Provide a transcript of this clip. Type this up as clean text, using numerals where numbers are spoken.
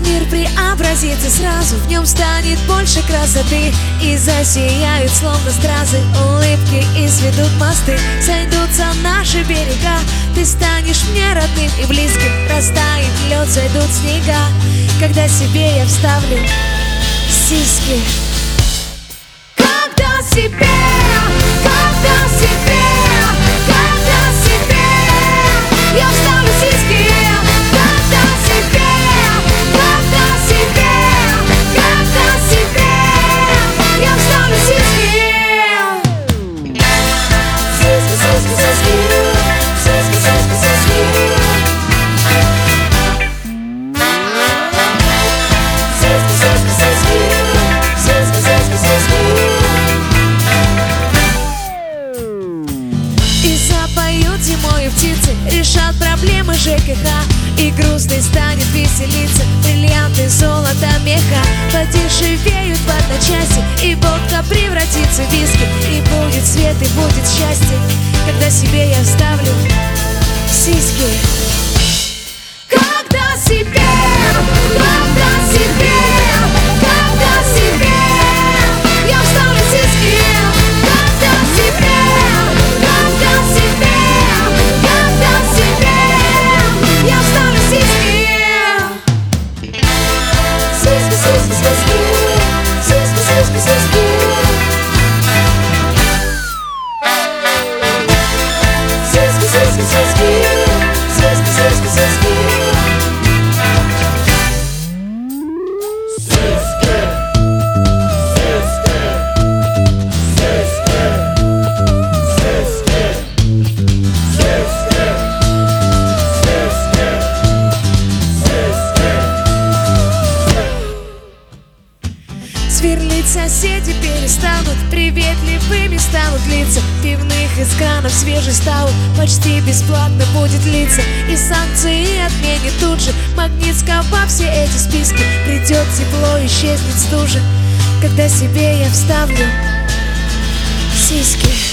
Мир преобразится сразу, в нем станет больше красоты, и засияют словно стразы улыбки, и сведут мосты. Сойдутся наши берега, ты станешь мне родным и близким. Растает лед, зайдут снега, когда себе я вставлю сиськи. Когда себе, когда себе, когда себе я вставлю сиськи. Когда себе, когда себе, когда себе я вставлю сиськи. Сиськи, сиськи, сиськи, сиськи, сиськи, сиськи. Сиськи, сиськи, сиськи, сиськи, сиськи, сиськи. И запоют зимою птицы, решат проблемы ЖКХ, и грустный станет веселиться, бриллианты, золото, меха подешевеют в одночасье, и водка превратится в виски, и будет свет, и будет счастье, когда себе я вставлю сиськи. Когда себе, когда себе, когда себе я вставлю сиськи. Когда себе, когда себе, когда себе я вставлю сиськи. Сиськи, сиськи, сиськи, сиськи, сиськи, сиськи. Сиськи, сиськи, сиськи, сиськи, сиськи, сиськи. Сверлить соседи перестанут, приветливыми станут лица, пивных из кранов свежий стаут почти бесплатно будет литься, и санкции отменит тут же Магнитского все эти списки. Придет тепло, исчезнет стужа, когда себе я вставлю сиськи.